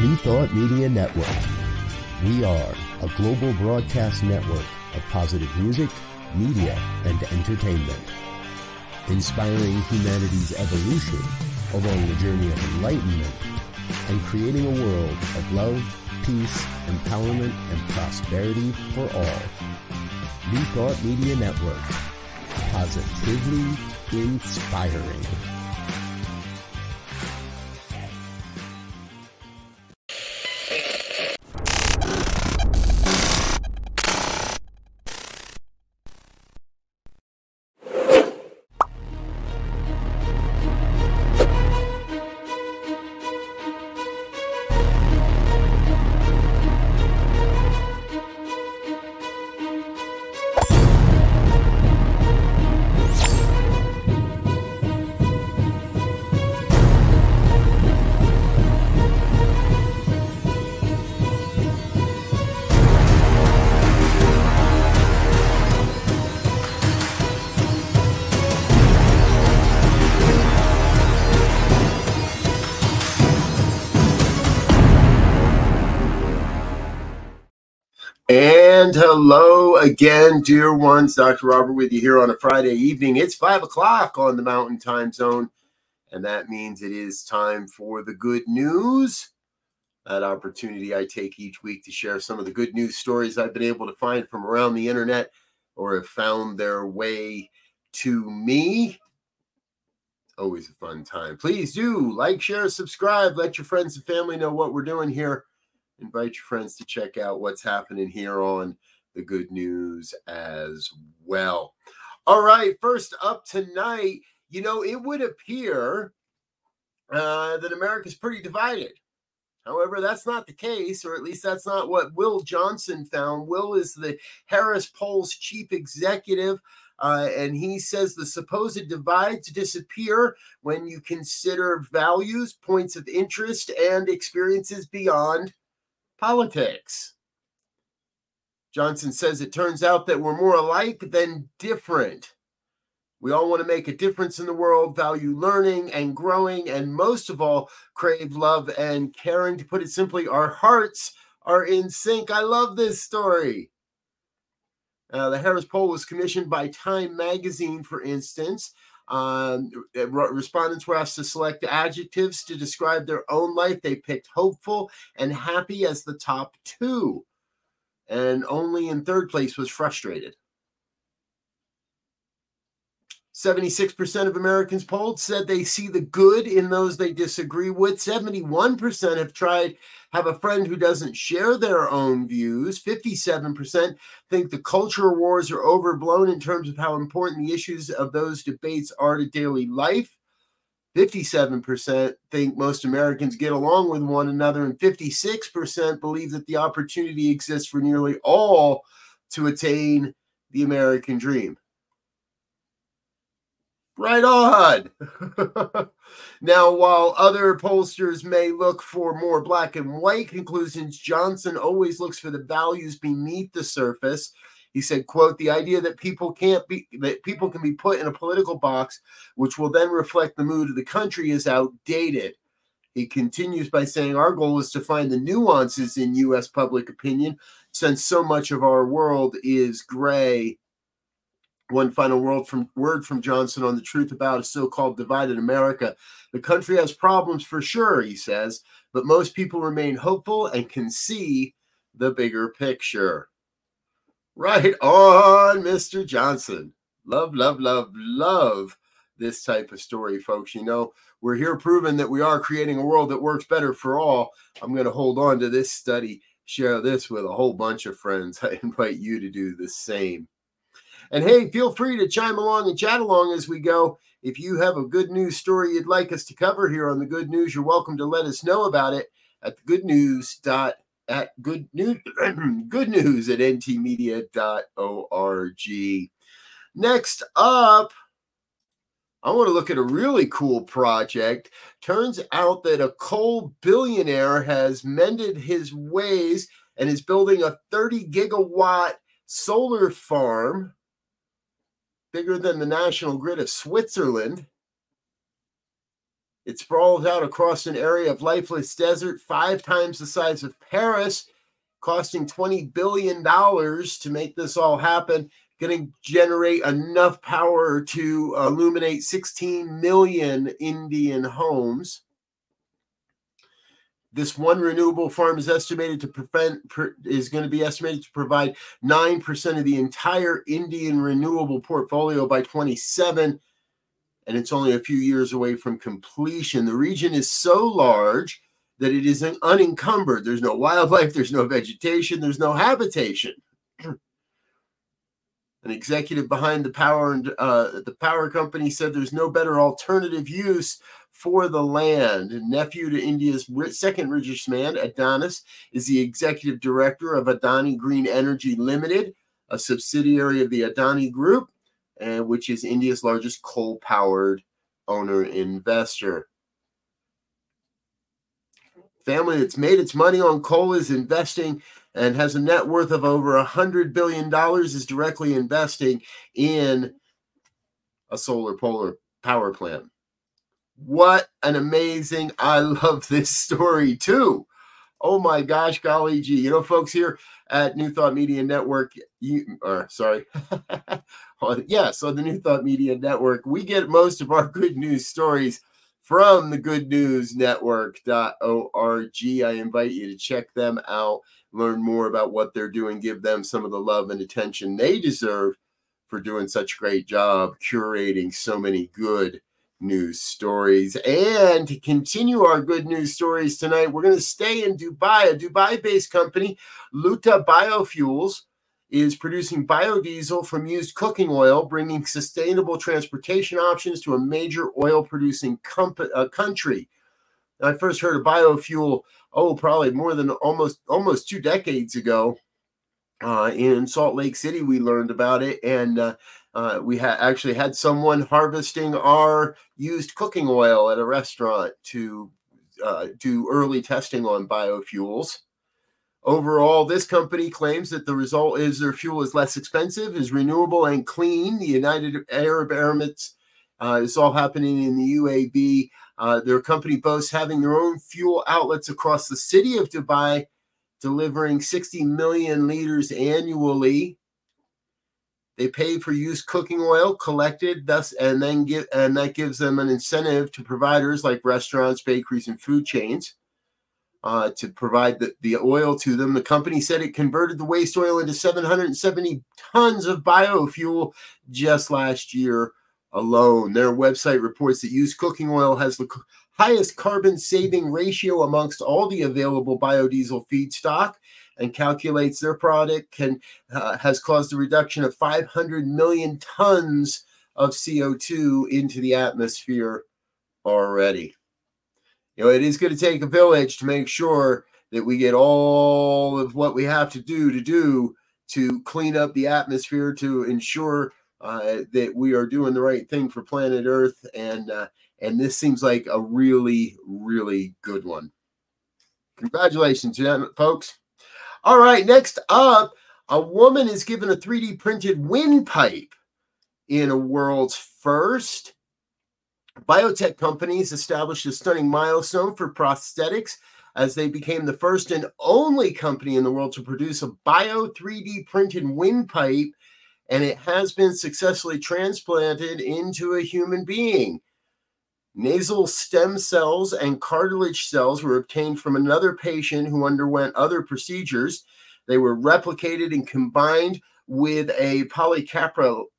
New Thought Media Network. We are a global broadcast network of positive music, media, and entertainment, inspiring humanity's evolution along the journey of enlightenment and creating a world of love, peace, empowerment, and prosperity for all. New Thought Media Network. Positively inspiring. And hello again, dear ones. Dr. Robert with you here on a Friday evening. It's 5 o'clock on the Mountain Time Zone, and that means it is time for the good news. That opportunity I take each week to share some of the good news stories I've been able to find from around the internet or have found their way to me. Always a fun time. Please do like, share, subscribe. Let your friends and family know what we're doing here. Invite your friends to check out what's happening here on the good news as well. All right, first up tonight, it would appear that America's pretty divided. However, that's not the case, or at least that's not what Will Johnson found. Will is the Harris Poll's chief executive, and he says the supposed divides disappear when you consider values, points of interest, and experiences beyond politics. Johnson says it turns out that we're more alike than different. We all want to make a difference in the world, value learning and growing, and most of all, crave love and caring. To put it simply, our hearts are in sync. I love this story. The Harris Poll was commissioned by Time Magazine, for instance. Respondents were asked to select adjectives to describe their own life. They picked hopeful and happy as the top two, and only in third place was frustrated. 76% of Americans polled said they see the good in those they disagree with. 71% have a friend who doesn't share their own views. 57% think the culture wars are overblown in terms of how important the issues of those debates are to daily life. 57% think most Americans get along with one another, and 56% believe that the opportunity exists for nearly all to attain the American dream. Right on. Now, while other pollsters may look for more black and white conclusions, Johnson always looks for the values beneath the surface. He said, quote, the idea that people can be put in a political box, which will then reflect the mood of the country, is outdated. He continues by saying our goal is to find the nuances in U.S. public opinion, since so much of our world is gray. One final word from Johnson on the truth about a so-called divided America. The country has problems for sure, he says, but most people remain hopeful and can see the bigger picture. Right on, Mr. Johnson. Love, love, love, love this type of story, folks. We're here proving that we are creating a world that works better for all. I'm going to hold on to this study, share this with a whole bunch of friends. I invite you to do the same. And hey, feel free to chime along and chat along as we go. If you have a good news story you'd like us to cover here on the Good News, you're welcome to let us know about it at goodnews at ntmedia.org. Next up, I want to look at a really cool project. Turns out that a coal billionaire has mended his ways and is building a 30 gigawatt solar farm bigger than the national grid of Switzerland It sprawls out across an area of lifeless desert 5 times the size of Paris, costing $20 billion to make this all happen. Going to generate enough power to illuminate 16 million Indian homes. This one renewable farm is estimated to provide 9% of the entire Indian renewable portfolio by 2027, and it's only a few years away from completion. The region is so large that it is unencumbered. There's no wildlife, there's no vegetation, there's no habitation. An executive behind the power company said there's no better alternative use for the land. Nephew to India's second richest man, Adonis, is the executive director of Adani Green Energy Limited, a subsidiary of the Adani Group, which is India's largest coal-powered owner-investor. Family that's made its money on coal is investing and has a net worth of over $100 billion, is directly investing in a solar power plant. What an amazing, I love this story too. Oh my gosh, golly gee. You know, folks, here at New Thought Media Network, on the New Thought Media Network, we get most of our good news stories from the goodnewsnetwork.org. I invite you to check them out, learn more about what they're doing, give them some of the love and attention they deserve for doing such a great job curating so many good news stories. And to continue our good news stories tonight, we're going to stay in Dubai. A Dubai-based company, Luta Biofuels, is producing biodiesel from used cooking oil, bringing sustainable transportation options to a major oil-producing country. I first heard of biofuel, probably more than almost 2 decades ago. In Salt Lake City, we learned about it, and we actually had someone harvesting our used cooking oil at a restaurant to do early testing on biofuels. Overall, this company claims that the result is their fuel is less expensive, is renewable and clean. The United Arab Emirates is all happening in the UAE. Their company boasts having their own fuel outlets across the city of Dubai, delivering 60 million liters annually. They pay for used cooking oil collected, that gives them an incentive to providers like restaurants, bakeries, and food chains to provide the oil to them. The company said it converted the waste oil into 770 tons of biofuel just last year alone. Their website reports that used cooking oil has the highest carbon saving ratio amongst all the available biodiesel feedstock, and calculates their product has caused a reduction of 500 million tons of CO2 into the atmosphere already. You know, it is going to take a village to make sure that we get all of what we have to do to clean up the atmosphere, to ensure that we are doing the right thing for planet Earth. And this seems like a really, really good one. Congratulations, folks. All right, next up, a woman is given a 3D printed windpipe in a world's first. Biotech companies established a stunning milestone for prosthetics as they became the first and only company in the world to produce a bio 3D printed windpipe, and it has been successfully transplanted into a human being. Nasal stem cells and cartilage cells were obtained from another patient who underwent other procedures. They were replicated and combined with a polycaprolactone.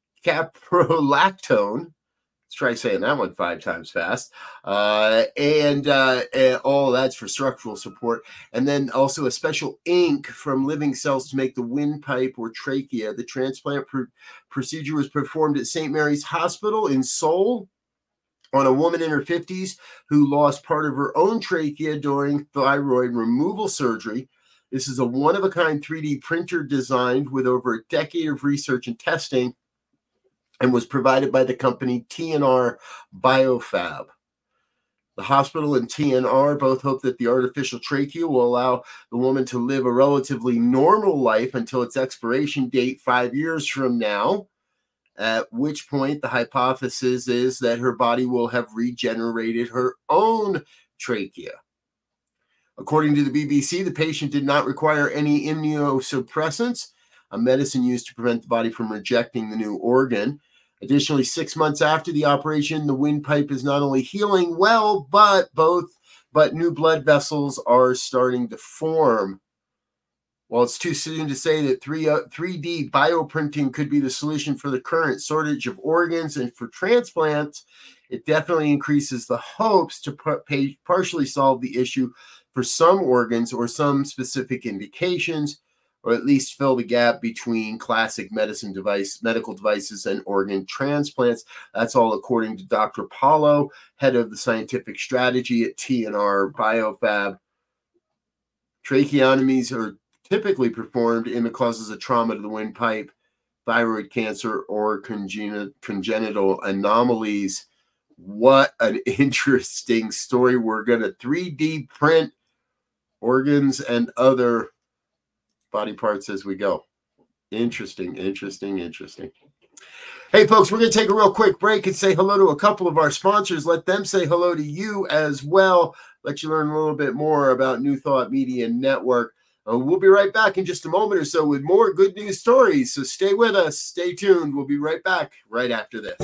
Let's try saying that one 5 times fast. And that's for structural support. And then also a special ink from living cells to make the windpipe or trachea. The transplant procedure was performed at St. Mary's Hospital in Seoul on a woman in her 50s who lost part of her own trachea during thyroid removal surgery. This is a one-of-a-kind 3D printer designed with over a decade of research and testing, and was provided by the company TNR Biofab. The hospital and TNR both hope that the artificial trachea will allow the woman to live a relatively normal life until its expiration date 5 years from now. at which point the hypothesis is that her body will have regenerated her own trachea. According to the BBC, the patient did not require any immunosuppressants, a medicine used to prevent the body from rejecting the new organ. Additionally, 6 months after the operation, the windpipe is not only healing well, but new blood vessels are starting to form. While it's too soon to say that 3D bioprinting could be the solution for the current shortage of organs and for transplants, it definitely increases the hopes to partially solve the issue for some organs or some specific indications, or at least fill the gap between classic medical devices and organ transplants. That's all according to Dr. Paulo, head of the scientific strategy at TNR Biofab. Tracheotomies are typically performed in the causes of trauma to the windpipe, thyroid cancer, or congenital anomalies. What an interesting story. We're going to 3D print organs and other body parts as we go. Interesting. Hey, folks, we're going to take a real quick break and say hello to a couple of our sponsors. Let them say hello to you as well. Let you learn a little bit more about New Thought Media Network. We'll be right back in just a moment or so with more good news stories. So stay with us. Stay tuned. We'll be right back right after this.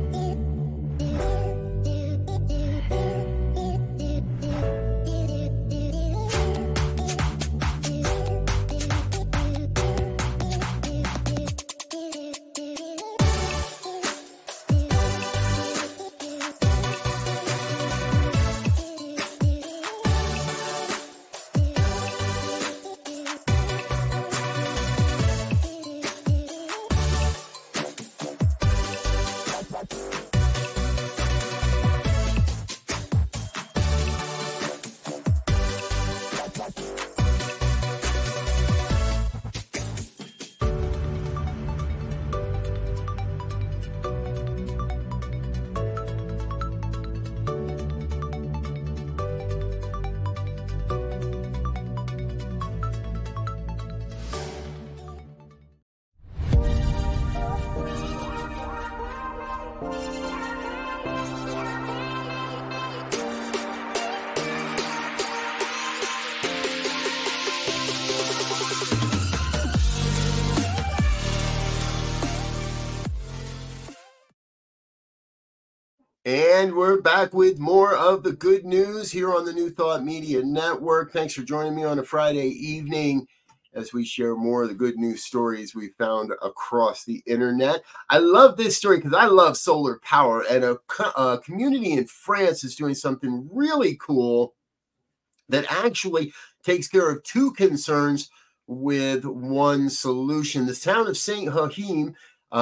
And we're back with more of the good news here on the New Thought Media Network. Thanks for joining me on a Friday evening as we share more of the good news stories we found across the internet. I love this story because I love solar power, and a community in France is doing something really cool that actually takes care of two concerns with one solution. The town of Saint Joachim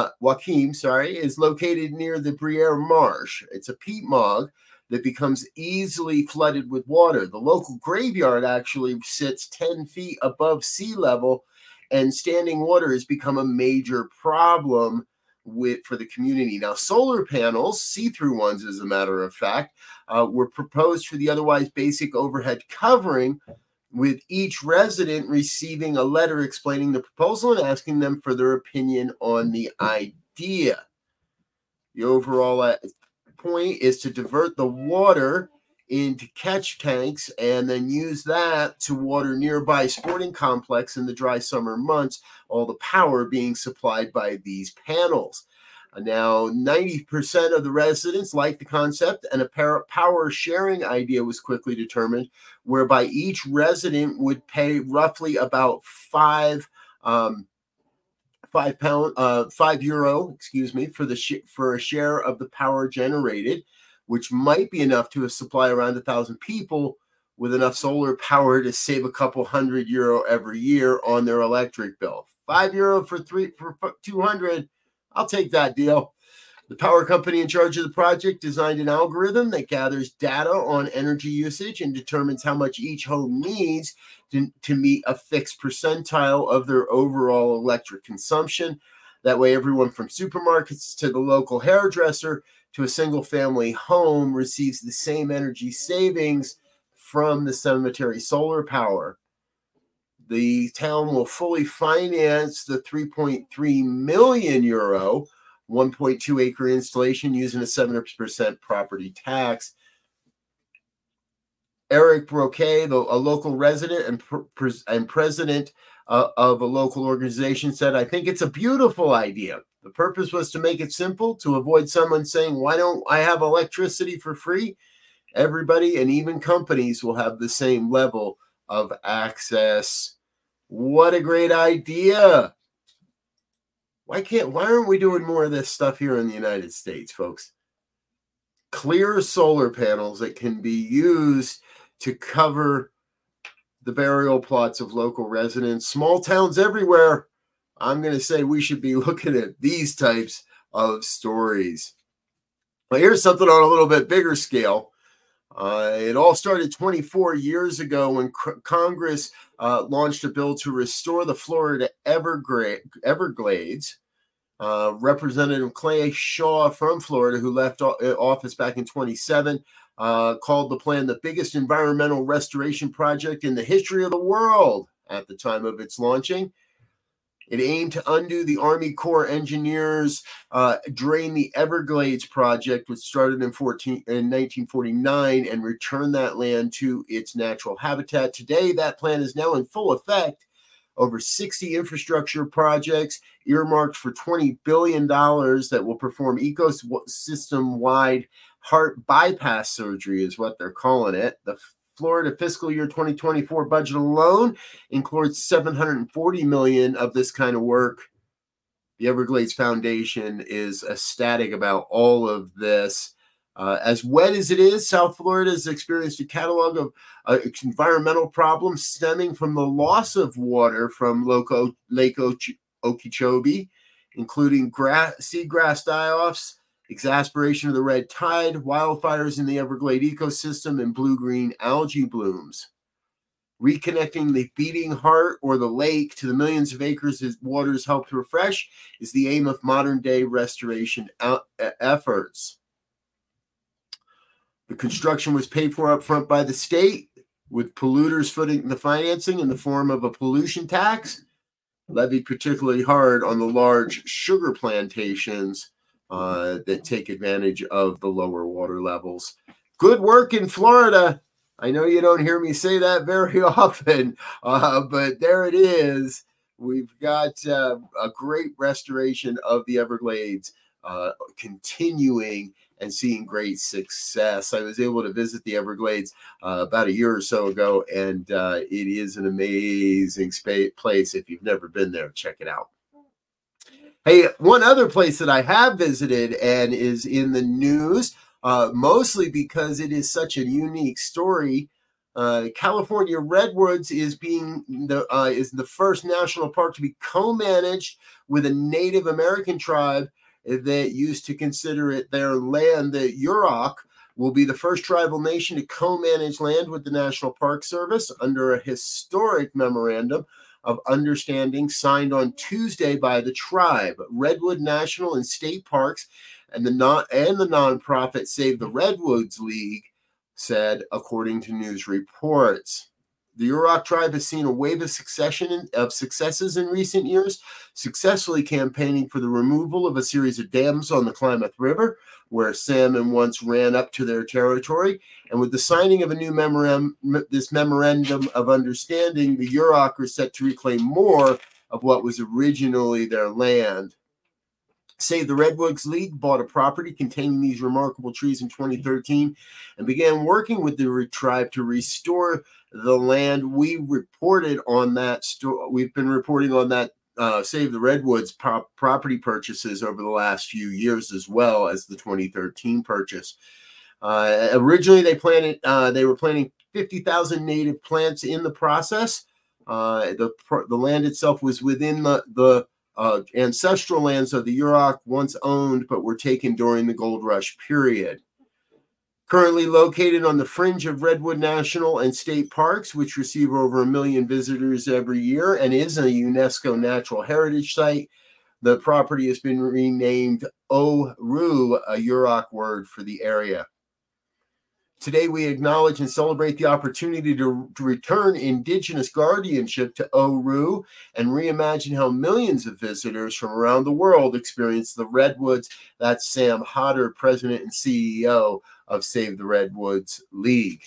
is located near the Briere Marsh. It's a peat bog that becomes easily flooded with water. The local graveyard actually sits 10 feet above sea level, and standing water has become a major problem for the community. Now, solar panels, see-through ones as a matter of fact, were proposed for the otherwise basic overhead covering, with each resident receiving a letter explaining the proposal and asking them for their opinion on the idea. The overall point is to divert the water into catch tanks and then use that to water nearby sporting complex in the dry summer months, all the power being supplied by these panels. Now, 90% of the residents like the concept, and a power sharing idea was quickly determined, whereby each resident would pay roughly about €5 for a share of the power generated, which might be enough to supply around 1,000 people with enough solar power to save a couple €100 every year on their electric bill. €5 for 200. I'll take that deal. The power company in charge of the project designed an algorithm that gathers data on energy usage and determines how much each home needs to meet a fixed percentile of their overall electric consumption. That way, everyone from supermarkets to the local hairdresser to a single-family home receives the same energy savings from the cemetery solar power. The town will fully finance the €3.3 million 1.2 acre installation using a 7% property tax. Eric Broquet, a local resident and president of a local organization, said, "I think it's a beautiful idea. The purpose was to make it simple, to avoid someone saying, 'Why don't I have electricity for free?' Everybody and even companies will have the same level of access." What a great idea. Why aren't we doing more of this stuff here in the United States, folks? Clear solar panels that can be used to cover the burial plots of local residents, small towns everywhere. I'm going to say we should be looking at these types of stories. Well, here's something on a little bit bigger scale. It all started 24 years ago when Congress launched a bill to restore the Florida Everglades. Representative Clay Shaw from Florida, who left office back in 2007, called the plan the biggest environmental restoration project in the history of the world at the time of its launching. It aimed to undo the Army Corps engineers' Drain the Everglades project, which started in 1949, and return that land to its natural habitat. Today, that plan is now in full effect. Over 60 infrastructure projects earmarked for $20 billion that will perform ecosystem-wide heart bypass surgery is what they're calling it. The Florida fiscal year 2024 budget alone includes $740 million of this kind of work. The Everglades Foundation is ecstatic about all of this. As wet as it is, South Florida has experienced a catalog of environmental problems stemming from the loss of water from Lake Okeechobee, including seagrass die-offs, exasperation of the red tide, wildfires in the Everglade ecosystem, and blue-green algae blooms. Reconnecting the beating heart or the lake to the millions of acres its waters help to refresh is the aim of modern-day restoration efforts. The construction was paid for up front by the state, with polluters footing the financing in the form of a pollution tax, levied particularly hard on the large sugar plantations that take advantage of the lower water levels. Good work in Florida. I know you don't hear me say that very often, but there it is. We've got a great restoration of the Everglades continuing and seeing great success. I was able to visit the Everglades about a year or so ago, and it is an amazing place. If you've never been there, check it out. Hey, one other place that I have visited and is in the news, mostly because it is such a unique story. California Redwoods is the first national park to be co-managed with a Native American tribe that used to consider it their land. The Yurok will be the first tribal nation to co-manage land with the National Park Service under a historic memorandum of understanding signed on Tuesday by the tribe. Redwood National and State Parks and the nonprofit Save the Redwoods League said, according to news reports. The Yurok tribe has seen a wave of successes in recent years, successfully campaigning for the removal of a series of dams on the Klamath River, where salmon once ran up to their territory. And with the signing of a new memorandum of understanding, the Yurok are set to reclaim more of what was originally their land. Save the Redwoods League bought a property containing these remarkable trees in 2013 and began working with the tribe to restore the land. We've been reporting on that Save the Redwoods property purchases over the last few years, as well as the 2013 purchase. Originally, they were planting 50,000 native plants in the process. The land itself was within the ancestral lands of the Yurok, once owned, but were taken during the gold rush period. Currently located on the fringe of Redwood National and State Parks, which receive over 1 million visitors every year and is a UNESCO Natural Heritage Site, the property has been renamed Oru, a Yurok word for the area. Today, we acknowledge and celebrate the opportunity to return Indigenous guardianship to Oru and reimagine how millions of visitors from around the world experience the Redwoods. That's Sam Hodder, President and CEO of Save the Redwoods League.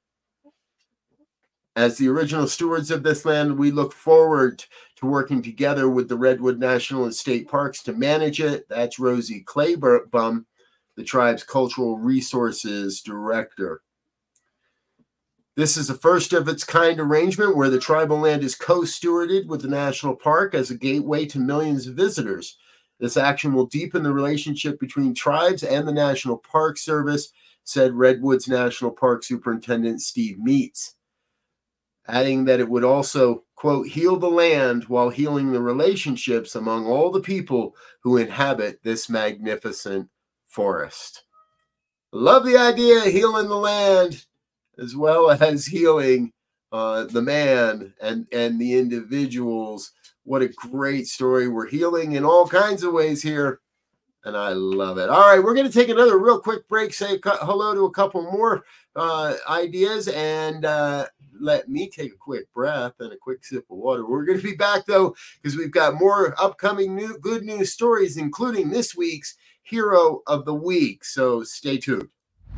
As the original stewards of this land, we look forward to working together with the Redwood National and State Parks to manage it. That's Rosie Claybum, the tribe's Cultural Resources Director. This is a first of its kind arrangement where the tribal land is co-stewarded with the national park as a gateway to millions of visitors. This action will deepen the relationship between tribes and the National Park Service, said Redwoods National Park Superintendent Steve Meats, adding that it would also, quote, heal the land while healing the relationships among all the people who inhabit this magnificent forest. Love the idea of healing the land as well as healing the man and the individuals. What a great story. We're healing in all kinds of ways here, and I love it. All right, we're going to take another real quick break, say hello to a couple more ideas, and let me take a quick breath and a quick sip of water. We're going to be back, though, because we've got more upcoming good news stories, including this week's Hero of the Week. So stay tuned.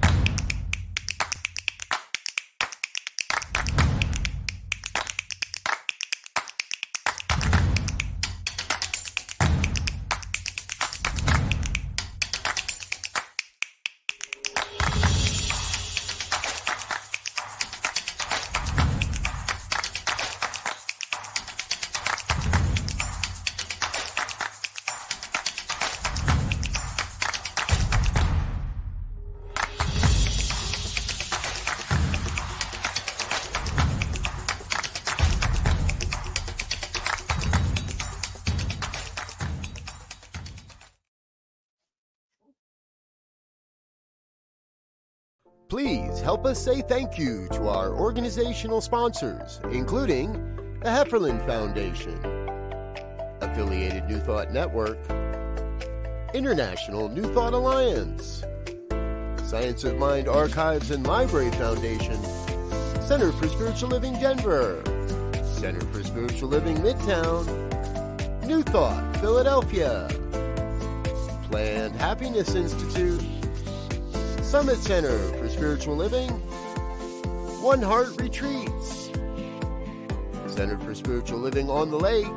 Please help us say thank you to our organizational sponsors, including the Hefferland Foundation, Affiliated New Thought Network, International New Thought Alliance, Science of Mind Archives and Library Foundation, Center for Spiritual Living Denver, Center for Spiritual Living Midtown, New Thought Philadelphia, Planned Happiness Institute, Summit Center for Spiritual Living, One Heart Retreats, Center for Spiritual Living on the Lake,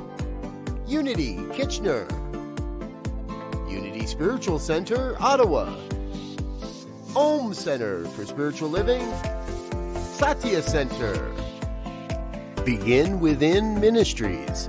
Unity Kitchener, Unity Spiritual Center, Ottawa, Om Center for Spiritual Living, Satya Center, Begin Within Ministries,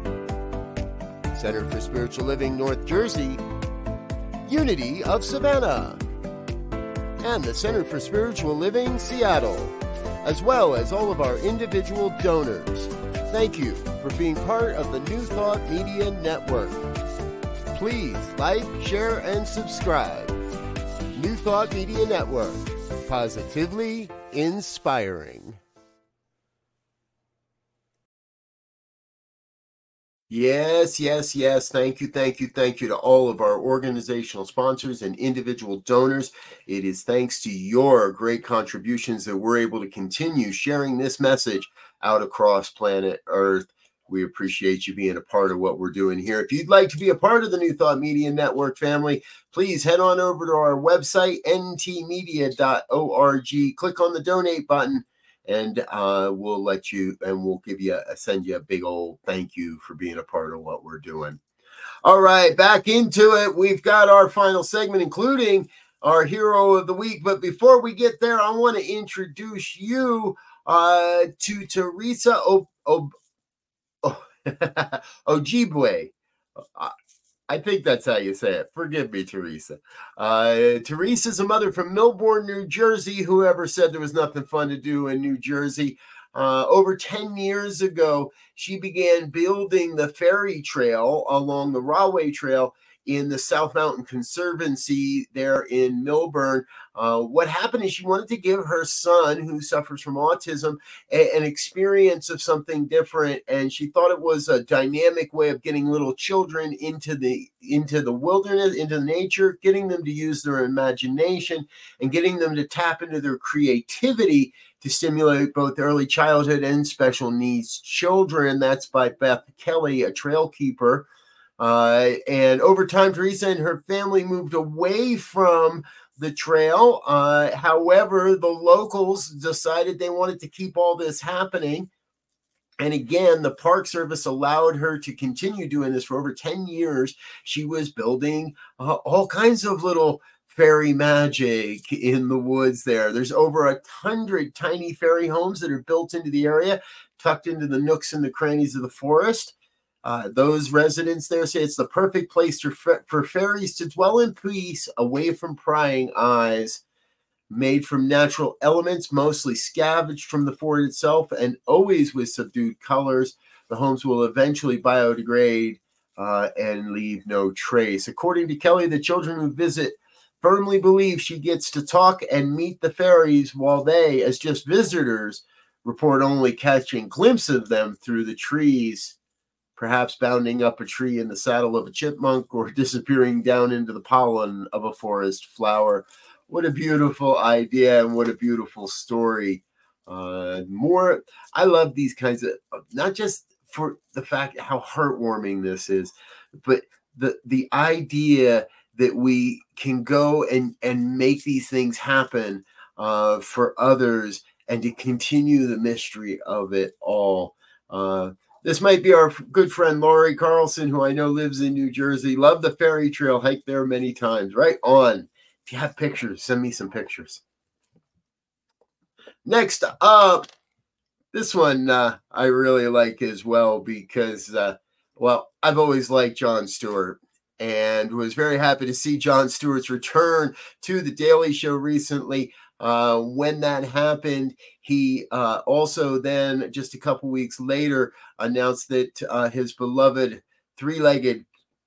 Center for Spiritual Living North Jersey, Unity of Savannah, and the Center for Spiritual Living Seattle, as well as all of our individual donors. Thank you for being part of the New Thought Media Network. Please like, share, and subscribe. New Thought Media Network, positively inspiring. Yes. Thank you to all of our organizational sponsors and individual donors. It is thanks to your great contributions that we're able to continue sharing this message out across planet Earth. We appreciate you being a part of what we're doing here. If you'd like to be a part of the New Thought Media Network family, please head on over to our website, ntmedia.org. Click on the donate button, and we'll let you, and we'll send you a big old thank you for being a part of what we're doing. All right, back into it. We've got our final segment, including our Hero of the Week. But before we get there, I want to introduce you to Teresa Ojibwe. I think that's how you say it. Forgive me, Teresa. Teresa's a mother from Millbourne, New Jersey. Whoever said there was nothing fun to do in New Jersey? Over 10 years ago, she began building the ferry trail along the Rahway Trail in the South Mountain Conservancy there in Millburn. What happened is she wanted to give her son, who suffers from autism, an experience of something different, and she thought it was a dynamic way of getting little children into the wilderness, into nature, getting them to use their imagination and getting them to tap into their creativity to stimulate both early childhood and special needs children. That's by Beth Kelly, a trail keeper. And over time, Teresa and her family moved away from the trail. However, the locals decided they wanted to keep all this happening. And again, the Park Service allowed her to continue doing this for over 10 years. She was building all kinds of little fairy magic in the woods there. There's over 100 tiny fairy homes that are built into the area, tucked into the nooks and the crannies of the forest. Those residents there say it's the perfect place for fairies to dwell in peace, away from prying eyes. Made from natural elements, mostly scavenged from the fort itself, and always with subdued colors, the homes will eventually biodegrade and leave no trace. According to Kelly, the children who visit firmly believe she gets to talk and meet the fairies, while they, as just visitors, report only catching glimpses of them through the trees, perhaps bounding up a tree in the saddle of a chipmunk or disappearing down into the pollen of a forest flower. What a beautiful idea, and what a beautiful story. I love these kinds of, not just for the fact how heartwarming this is, but the idea that we can go and make these things happen for others, and to continue the mystery of it all. This might be our good friend Lori Carlson, who I know lives in New Jersey. Love the fairy trail, hiked there many times. Right on. If you have pictures, send me some pictures. Next up, this one I really like as well, because, I've always liked Jon Stewart, and was very happy to see Jon Stewart's return to The Daily Show recently. When that happened, he also then, just a couple weeks later, announced that his beloved three-legged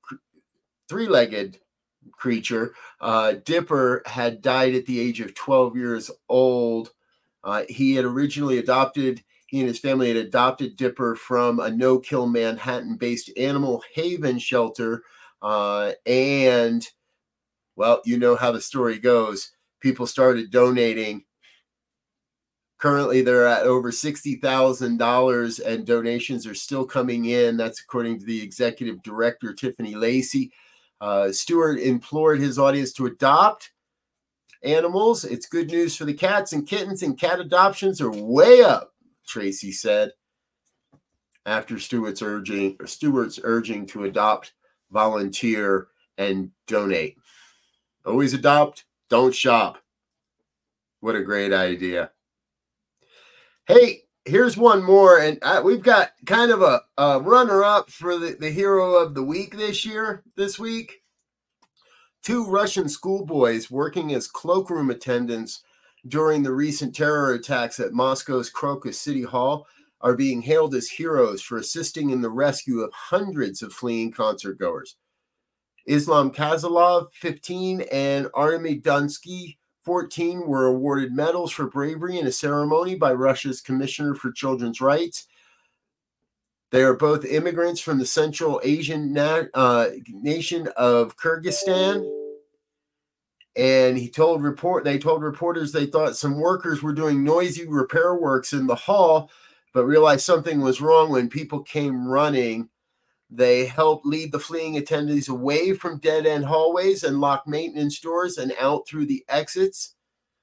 creature, Dipper, had died at the age of 12 years old. He and his family had adopted Dipper from a no-kill Manhattan-based animal haven shelter. And, well, you know how the story goes. People started donating. Currently, they're at over $60,000, and donations are still coming in. That's according to the executive director, Tiffany Lacey. Stewart implored his audience to adopt animals. It's good news for the cats and kittens, and cat adoptions are way up, Tracy said, after Stewart's urging to adopt, volunteer, and donate. Always adopt, don't shop. What a great idea. Hey, here's one more, and we've got kind of a runner-up for the hero of the week this week. 2 Russian schoolboys working as cloakroom attendants during the recent terror attacks at Moscow's Crocus City Hall are being hailed as heroes for assisting in the rescue of hundreds of fleeing concertgoers. Islam Kazalov, 15, and Artemy Dunsky, 14, were awarded medals for bravery in a ceremony by Russia's Commissioner for Children's Rights. They are both immigrants from the Central Asian nation of Kyrgyzstan. And they told reporters they thought some workers were doing noisy repair works in the hall, but realized something was wrong when people came running. They helped lead the fleeing attendees away from dead-end hallways and locked maintenance doors and out through the exits.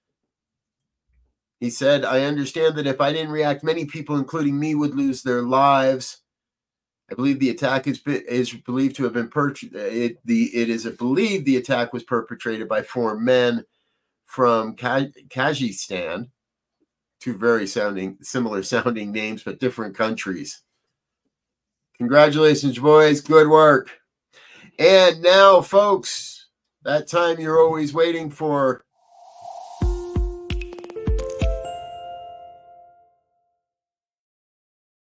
He said, "I understand that if I didn't react, many people, including me, would lose their lives. I believe the attack is believed to have been it is believed the attack was perpetrated by 4 men from Kyrgyzstan." 2 very similar sounding names, but different countries. Congratulations, boys. Good work. And now, folks, that time you're always waiting for.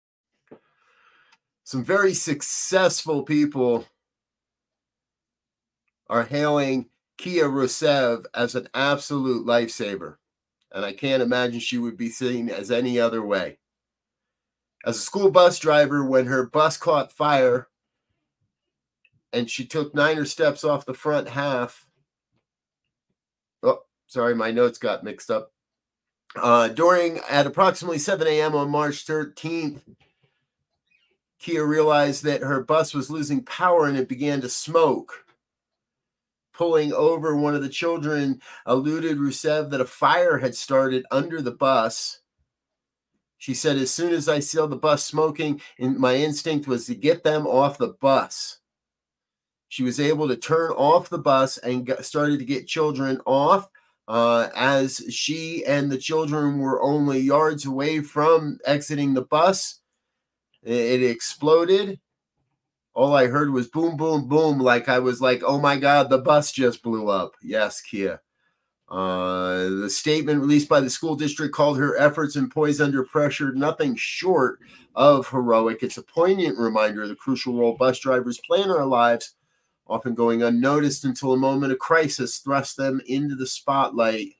Some very successful people are hailing Kia Rusev as an absolute lifesaver. And I can't imagine she would be seen as any other way. As a school bus driver, when her bus caught fire and she took 9 steps off the front half. Oh, sorry, my notes got mixed up. At approximately 7 a.m. on March 13th, Kia realized that her bus was losing power and it began to smoke. Pulling over, one of the children alerted Rusev that a fire had started under the bus. She said, as soon as I saw the bus smoking, my instinct was to get them off the bus. She was able to turn off the bus and started to get children off. As she and the children were only yards away from exiting the bus, it exploded. All I heard was boom, boom, boom. Like I was like, oh my God, the bus just blew up. Yes, Kia. The statement released by the school district called her efforts and poise under pressure nothing short of heroic. It's a poignant reminder of the crucial role bus drivers play in our lives, often going unnoticed until a moment of crisis thrust them into the spotlight.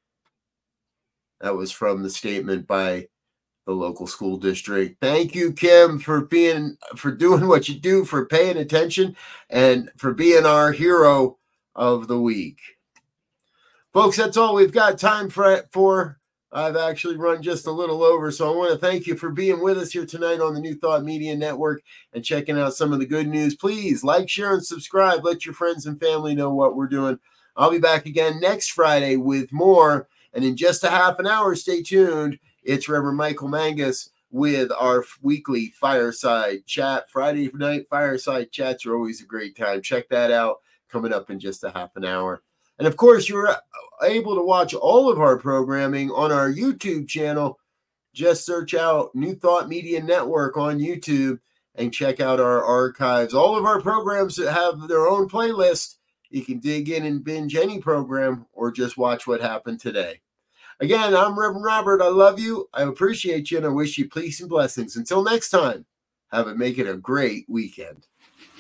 That was from the statement by the local school district. Thank you, Kim, for doing what you do, for paying attention, and for being our hero of the week. Folks, that's all we've got time for. I've actually run just a little over, so I want to thank you for being with us here tonight on the New Thought Media Network and checking out some of the good news. Please like, share, and subscribe. Let your friends and family know what we're doing. I'll be back again next Friday with more, and in just a half an hour, stay tuned. It's Reverend Michael Mangus with our weekly fireside chat. Friday night fireside chats are always a great time. Check that out, coming up in just a half an hour. And of course, you're able to watch all of our programming on our YouTube channel. Just search out New Thought Media Network on YouTube and check out our archives. All of our programs that have their own playlist. You can dig in and binge any program or just watch what happened today. Again, I'm Reverend Robert. I love you. I appreciate you, and I wish you peace and blessings. Until next time, make it a great weekend.